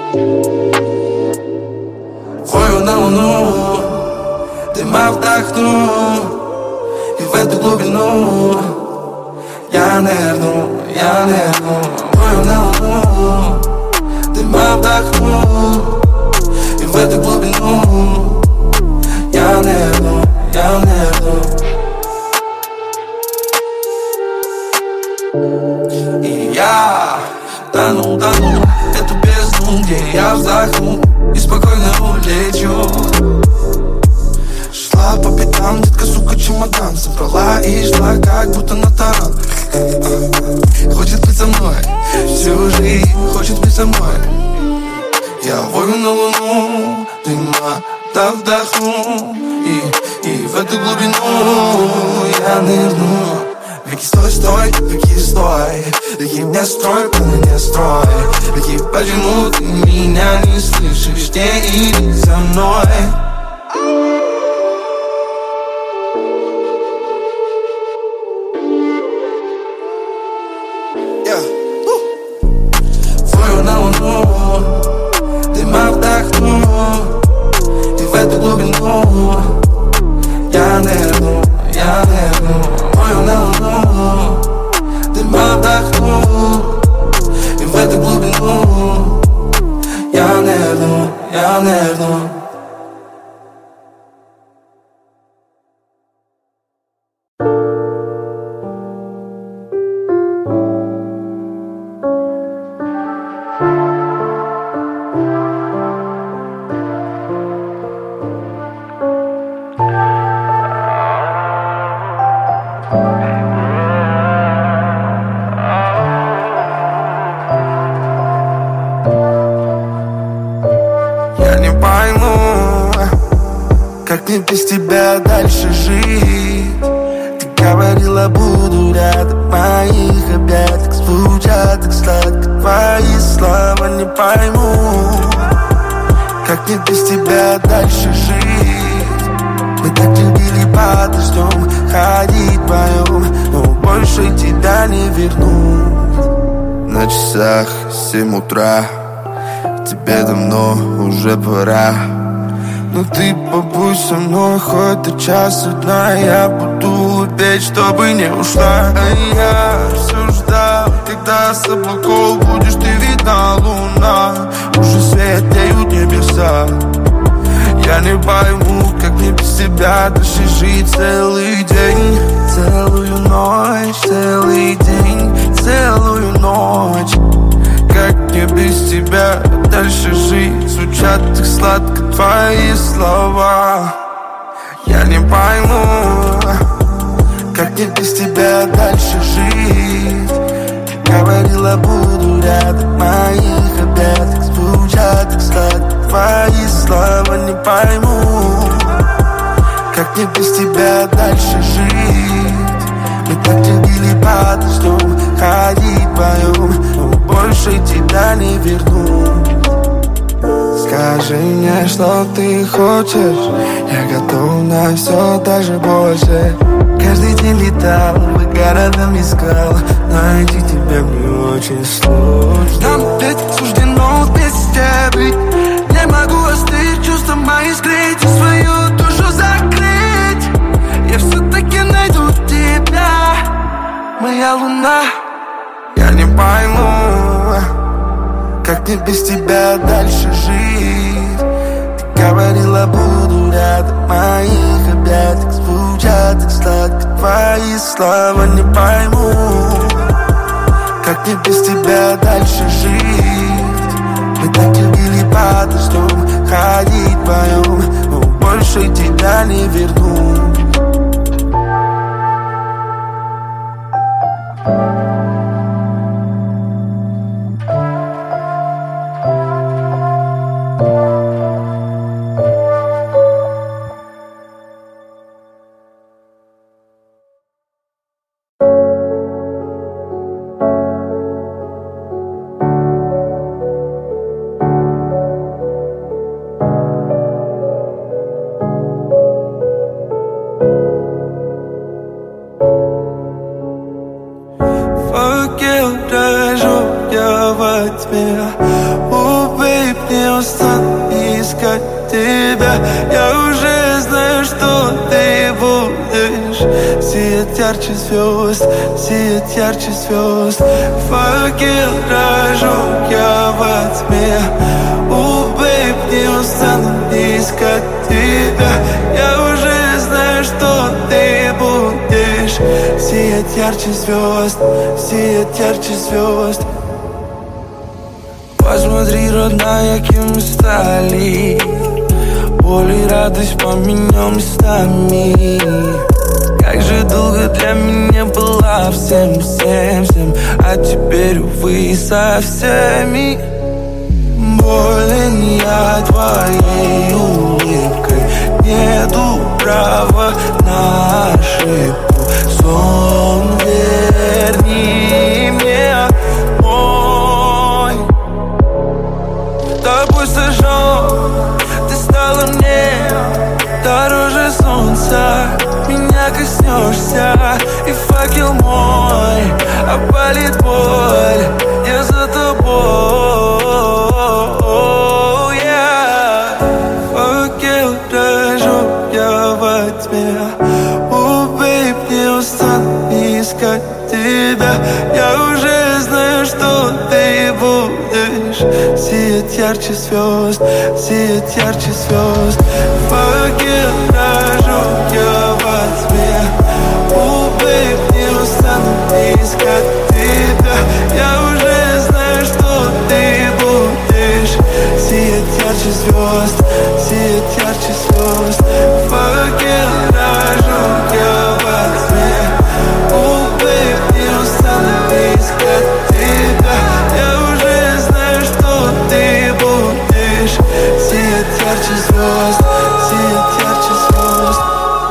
Вою на луну, дыма вдохну, и в эту глубину я нырну. Вою на луну, дыма вдохну, и в эту глубину я нырну. И я тону эту бездну, где я вздохну и спокойно улечу. Шла по пятам, детка, сука, чемодан собрала и шла, как будто на таран. Хочет быть со мной всю жизнь, хочет быть со мной. Я вою на луну, дыма да вдохну, и в эту глубину я нырну. Веки, стой, веки, стой, веки, мне строй, мне строй. Веки, почему ты меня не слышишь, не иди за мной. Вою на луну, дыма вдохну, и в эту глубину я нырну. Вою на луну, дыма вдохну, и в эту глубину я нырну. Как мне без тебя дальше жить? Ты говорила, буду рядом, моих объятиях звучат так сладко твои слова, не пойму. Как мне без тебя дальше жить? Мы так любили под дождем ходить вдвоем, но больше тебя не вернуть. На часах 7 утра, тебе давно уже пора. Но ты побудь со мной хоть до часа дня. Я буду петь, чтобы не ушла. А я все ждал, когда с облаков будешь ты видна, луна. Уже светлеют небеса. Я не пойму, как мне без тебя дальше жить целый день. Целую ночь, целый день, целую ночь. Как мне без тебя дальше жить? Звучат так сладко твои слова. Я не пойму, как мне без тебя дальше жить? Ты говорила, буду рядом, моих объятиях звучат так сладко твои слова. Не пойму, как мне без тебя дальше жить? Мы так любили под дождем ходить вдвоем, но больше тебя не верну. Скажи мне, что ты хочешь, я готов на все, даже больше. Каждый день летал, по городам искал, найти тебя мне очень сложно. Нам ведь суждено вместе быть. Не могу остыть, чувства мои скрыть и свою душу закрыть. Я все-таки найду тебя, моя луна. Я не пойму, как мне без тебя дальше жить? Ты говорила, буду рядом, моих объятиях звучат так сладко твои слова. Не пойму, как мне без тебя дальше жить? Мы так любили под дождем ходить вдвоем, но больше тебя не верну. искать тебя. Я уже знаю, что ты будешь сиять ярче звезд, сиять ярче звезд. Факел рожу я во тьме. Бэйб, не устану искать тебя. Я уже знаю, что ты будешь сиять ярче звезд, сиять ярче звезд. Посмотри, родная, кем мы стали. Боль и радость поменял местами. Как же долго для меня была всем, всем, всем, а теперь, увы, со всеми. Болен я твоей улыбкой, нету права на ошибку. Сон верни мне мой. Тобой сожжен, ты стала мне дороже солнца. Меня коснешься, и факел мой опалит боль. Я за тобой. Факел рожу я во тьме. Бэйб, не устану искать тебя. Я уже знаю, что ты будешь сиять ярче звезд, сиять ярче звезд. Факел рожу я во тьме. Бэйб, не устану искать тебя. Я уже знаю, что ты будешь сиять ярче звезд, сиять ярче звезд. Факел рожу я во тьме. Бэйб, не устану искать тебя. Я уже знаю, что ты будешь сиять ярче звезд, сиять ярче звезд.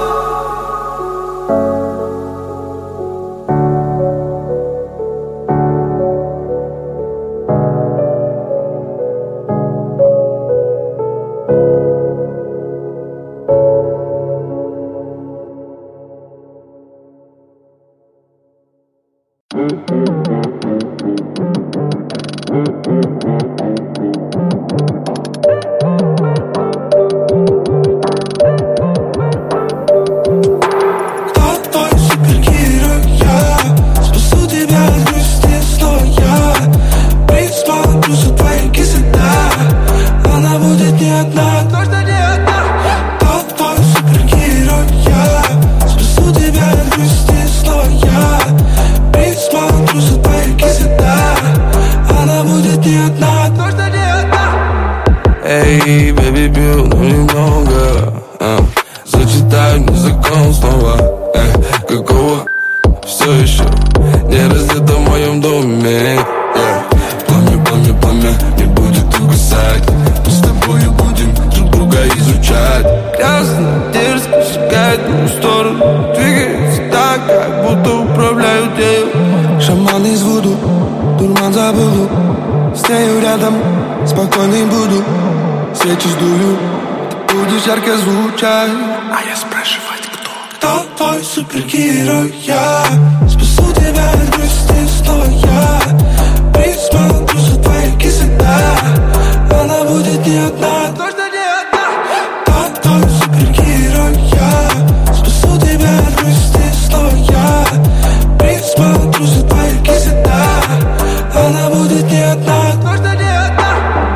Эй, baby, бил, ну немного зачитаю мне закон снова. Какого все еще не раздето в моем доме. Пламя, пламя, пламя не будет угасать. Мы с тобою будем друг друга изучать. Грязно, дерзко шагает в мою сторону. Двигается так, как будто управляют ею. Шаман из Вуду, дурман забуду. С нею рядом, спокойный буду. Свечи сдую, ты будешь ярко звучать. А я спрашивать, кто твой супергерой? Я спасу тебя от грусти снова. Я присмотрю за твои кисы, да. Она будет не одна, точно не одна. Кто твой супергерой? Я спасу тебя от грусти снова. Я присмотрю за твои кисы, да. Она будет не одна, точно не одна.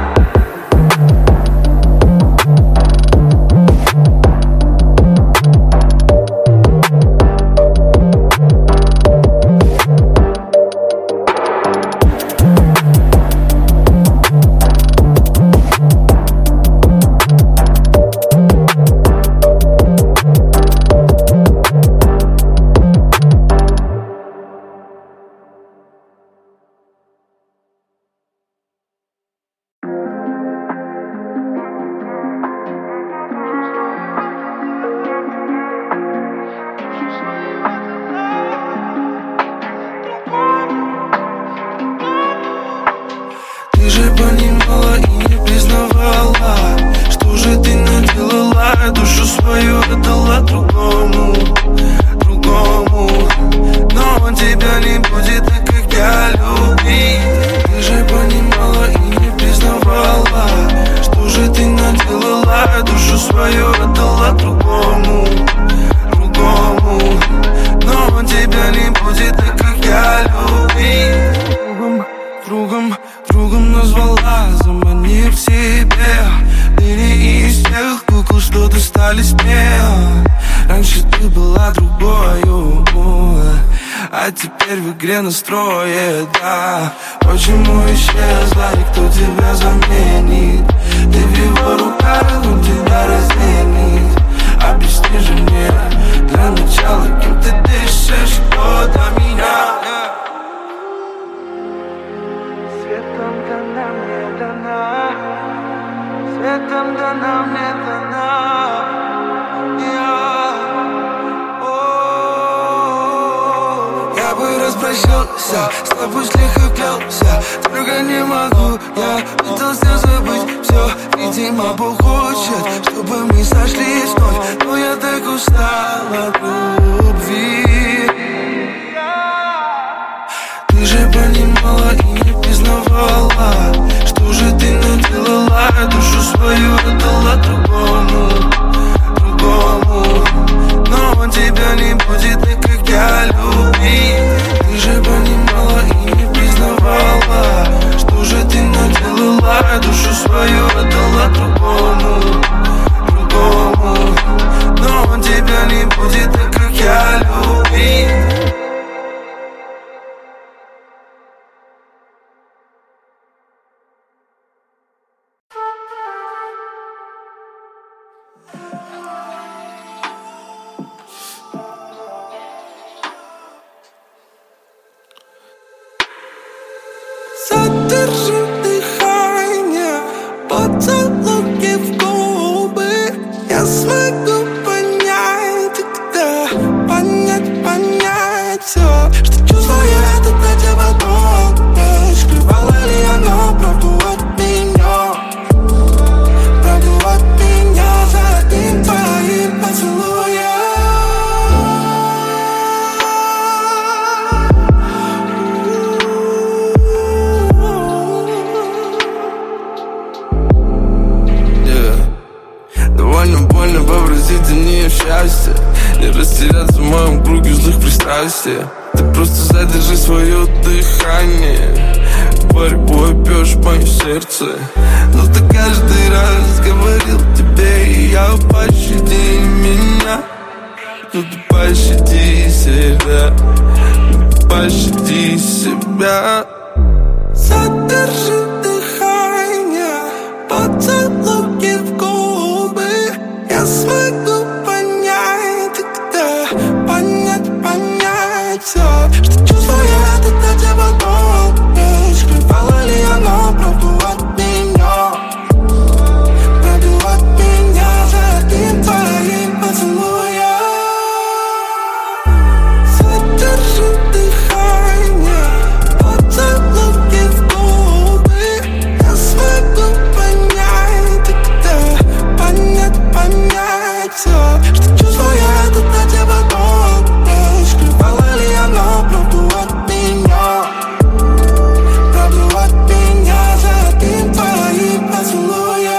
Понимала и не признавала, что же ты наделала. Душу свою отдала другому, другому. Но он тебя не будет так, как я любил. Ты же понимала и не признавала, что же ты наделала. другом назвала, заманив себе. Ты не из тех кукол, что достали смех. Раньше ты была другою, а теперь в игре настрое, да. Почему исчезла и кто тебя заменит? Ты в его руках, он тебя разменит. Объясни же мне, для начала, кем ты дышишь, кто для меня? Светом дана мне дана, светом дана мне дана. Я бы распрощался, с тобой слегка клялся, только не могу, я пытался забыть все. Видимо, Бог хочет, чтобы мы сошлись вновь, но я так устал от любви. Ты же понимала и не признавала, что же ты наделала, душу свою отдала другому. Но он тебя не будет так, как я любил. Ты же понимала и не признавала, что же ты наделала, душу свою отдала другому. Но он тебя не будет так, как я любил. Задержи дыхание, поцелуй в губы. Я смогу понять, когда понять все, что чувствую, это для тебя долго. Скрывала ли оно правду от меня? Правду от меня за одним твоим поцелуем. Больно вообразить за нее счастье, не растеряться в моем круге злых пристрастий. Ты просто задержи свое дыхание, борьбой бьешь мое сердце. Но ты каждый раз говорил тебе, и я пощади меня. Ну ты пощади себя, пощади себя. Задержи дыхание, поцелуй в губы. Я смогу понять, когда понять все, что чувствую, это для тебя долго. Скрывала ли оно правду от меня? Правду от меня за одним твоим поцелуем. Задержи дыхание, поцелуй в губы. Я смогу понять, когда понять все, что чувствую, это для тебя долго. Скрывала ли оно правду от меня? Правду от меня за одним твоим поцелуем.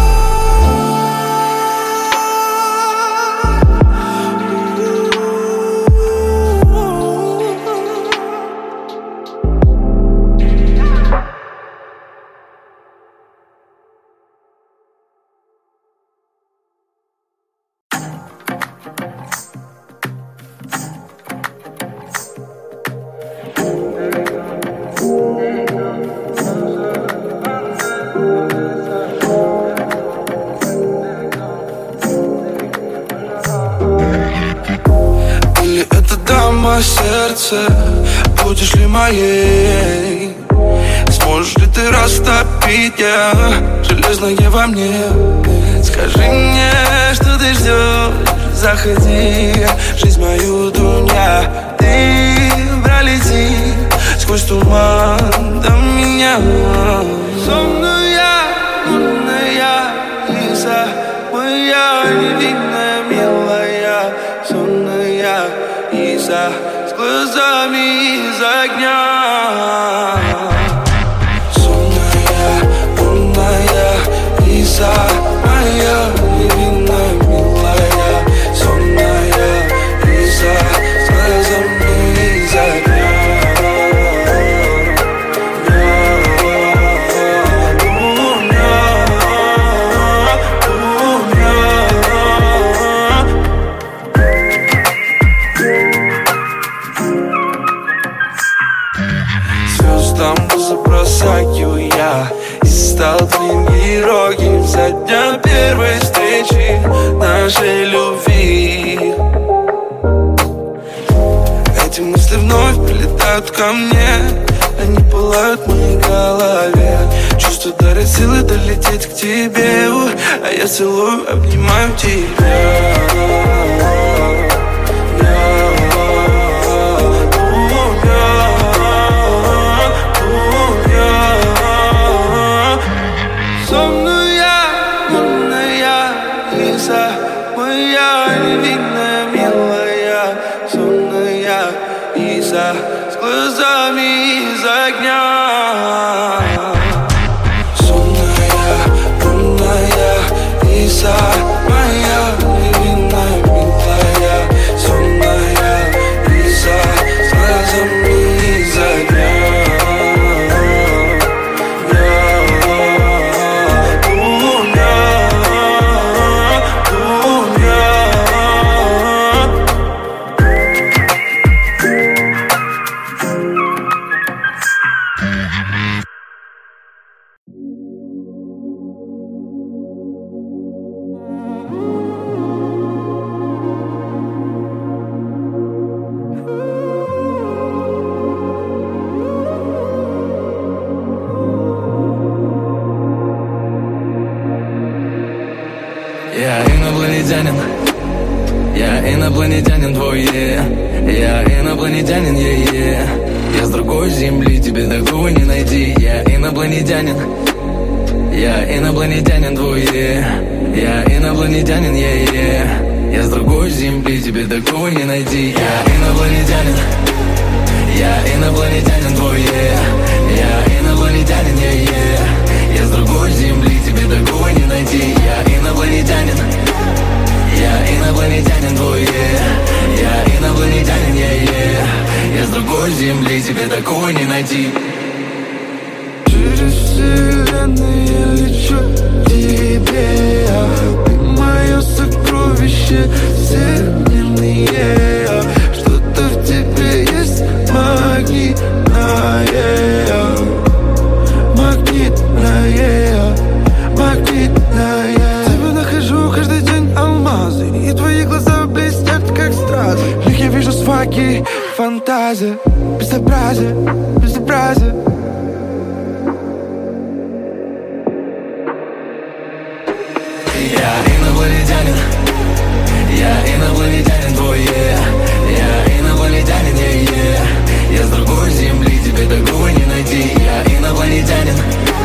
Или это дама сердце, будешь ли моей? Сможешь ли ты растопить железное во мне? Скажи мне, что ты ждешь, заходи, жизнь мою дуня. Ты пролети сквозь туман до меня. Сонная, лунная Лиза, моя невинная, милая. Сонная Лиза с глазами из огня. Сонная, лунная Лиза, моя невинная, милая. Сонная Лиза с глазами из огня. стал твоим героем со дня первой встречи нашей любви. Эти мысли вновь прилетают ко мне, они пылают в моей голове. Чувство дарит силы долететь к тебе, а я целую, обнимаю тебя. Моя невинная, милая, сонная Иса с глазами из огня. Сонная, умная Иса, моя невинная, милая, сонная Иса с глазами из огня. Я инопланетянин твой, я инопланетянин, я с другой земли, тебе такого не найти. Я инопланетянин твой, я инопланетянин, я с другой земли, тебе такого не найти. Я инопланетянин твой, я инопланетянин, я с другой земли, тебе такого не найти. Я инопланетянин твой, я инопланетянин, я с другой земли, тебе такого не найти. Через вселенные лечу к тебе, ты мое сокровище всемирное. Что-то в тебе есть магнитное, магнитное. Тебя нахожу каждый день алмазы, и твои глаза блестят, как стразы. В них я вижу свои фантазии, безобразие, безобразие. Я инопланетянин твой, я инопланетянин, я с другой земли, тебе такого не найти. Я инопланетянин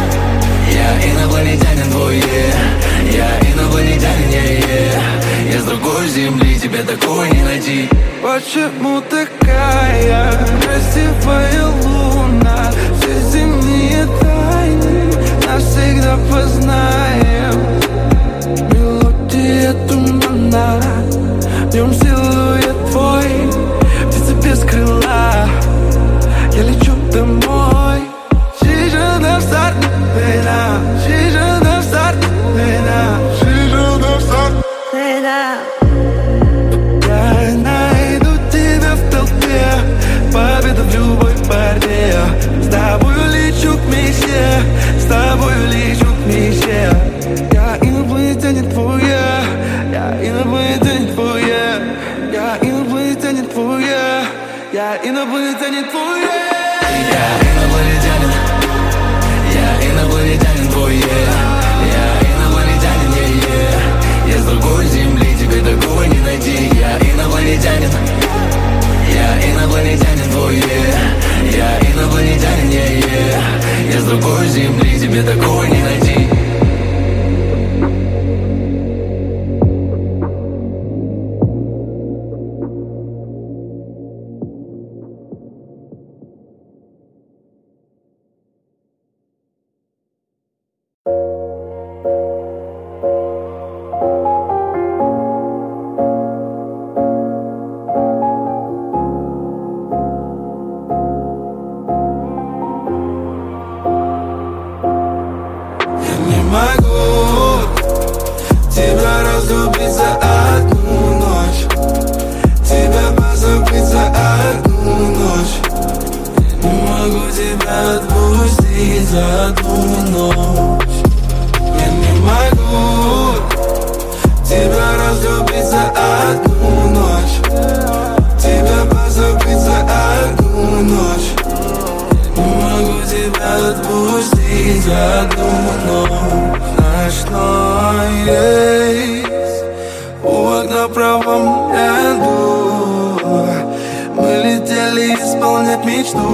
твой, я инопланетянин, я с другой земли, тебе такого не найти. Почему такая красивая луна? Все земные тайны навсегда познаем. Мелодия тумана, в нем силуэт твой, птица без крыла. Я лечу домой. She should have started now. She should have started now. She should have started now. Я найду тебя в толпе, победа в любой борьбе. С тобою лечу к мечте, с тобою лечу к мечте. Я инопланетянин твой, я инопланетянин твой, я инопланетянин твой, я инопланетянин твой. Я инопланетянин твой, я инопланетянин, я с другой земли, тебе такого не найти. Я инопланетянин твой, я инопланетянин, я с другой земли, тебе такого не найти. За одну ночь одну ночь. Ночной рейс у окна в правом ряду. Мы летели исполнять мечту.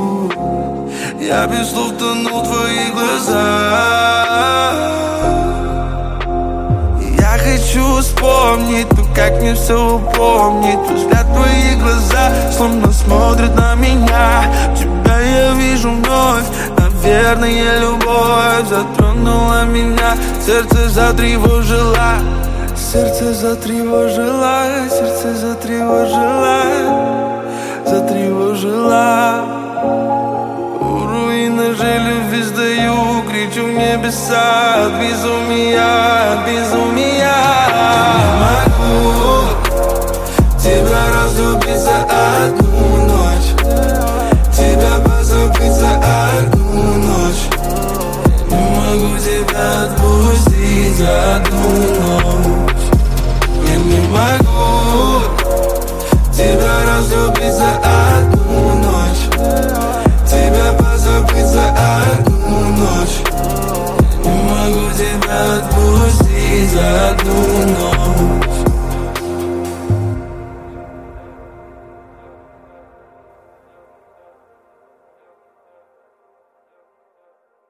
Я без слов тонул в твоих глазах. Я хочу вспомнить, но как мне все упомнить? Взгляд в твои глаза словно смотрят на меня. Тебя я вижу вновь. Наверное, любовь затронула меня. Сердце затревожило. Сердце затревожило. Сердце затревожило. Затревожило. У руины же любви сдаю. Кричу в небеса от безумия, от безумия. Не могу тебя разлюбить за одну ночь. Тебя позабыть за одну ночь. Не могу тебя отпустить за одну ночь. Я не могу